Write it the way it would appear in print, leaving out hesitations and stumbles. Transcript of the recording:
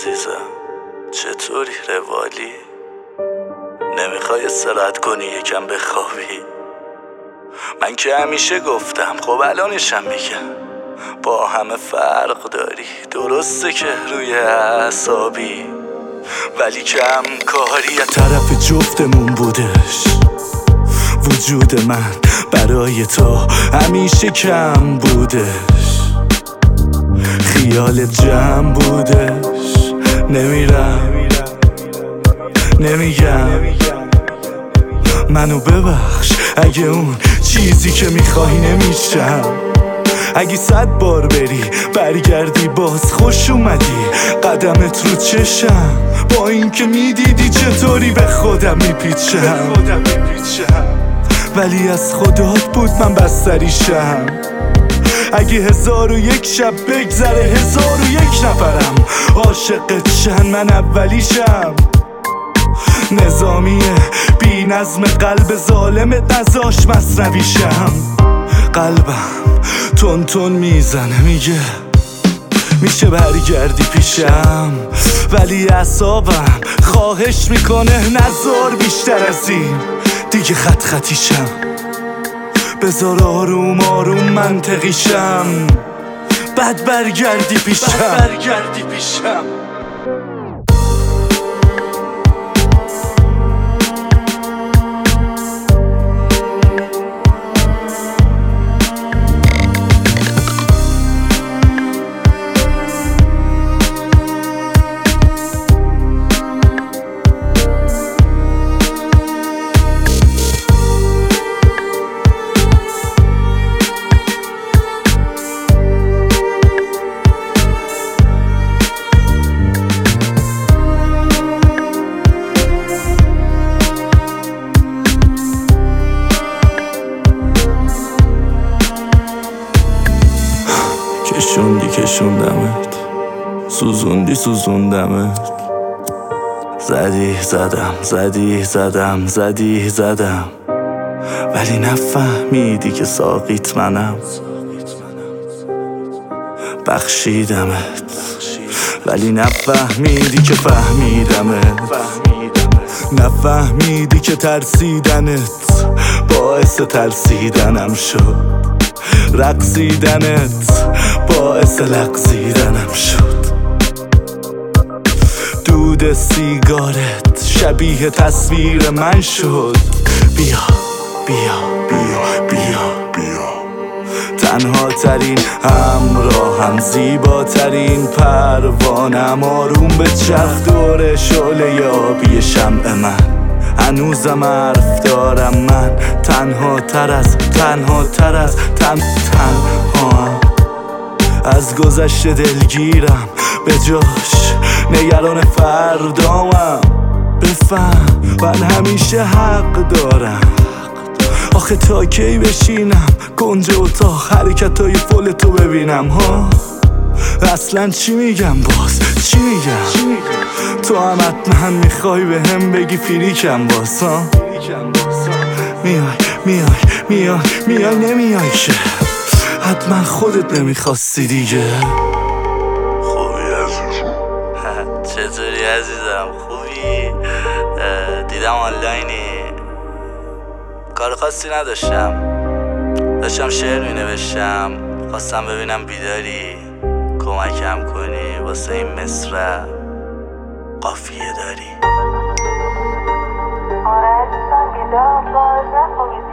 عزیزم، چطوری روالی؟ نمیخوای استراحت کنی یکم بخوابی؟ من که همیشه گفتم، خب الانشم میگم، با همه فرق داری. درسته که روی اعصابی، ولی کم کاری از طرف جفتمون بودش. وجود من برای تو همیشه کم بودش، خیال جمع بودش. نمیرم نمیگم منو ببخش اگه اون چیزی که میخوای نمیشم. اگه 100 بار بری برگردی باز خوش اومدی، قدمت رو چشم، با این که میدیدی چطوری به خودم میپیچم. ولی از خدات بود من بستریشم. اگه 1001 شب بگذره 1001 نفرم عاشقت شن، من اولیشم. نظامیه بی نظم قلب ظالمت نزاش مصنویشم. قلبم تون تون میزنه میگه میشه برگردی پیشم، ولی اعصابم خواهش میکنه نذار بیشتر از این دیگه خط خطیشم. بذار آروم آروم منطقیشم، بعد برگردی پیشم. کشوندمت، سوزوندمت، زدم ولی نفهمیدی که ساقیت منم. بخشیدمت ولی نفهمیدی که فهمیدمت. نفهمیدی که ترسیدنت باعث ترسیدنم شد، رقصیدنت باعث لغزیدنم شد. دود سیگارت شبیه تصویر من شد. بیا تنها ترین همراهم، زیباترین پروانم، آروم به چرخ دور شعله یابی شمع من. هنوزم حرف دارم من، تنها تر از از گذشته دلگیرم، به جاش نگران فردامم. بفهم من همیشه حق دارم، آخه تا کی بشینم کنج اتاق حرکتای فولتو ببینم ها؟ اصلا چی میگم چی میگم؟ تو هم حتما میخوای به هم بگی فریکم باز ها؟ میای نمیای که حتما خودت نمیخواستی دیگه. خوبی عزیزم؟ چطوری عزیزم؟ خوبی؟ دیدم آنلاینی، کار خاصی نداشتم، داشتم شعر مینوشتم، خواستم ببینم بیداری، کمکم کنی واسه این مصرع قافیه داری. آره عزیزم بیدار باز نخوابی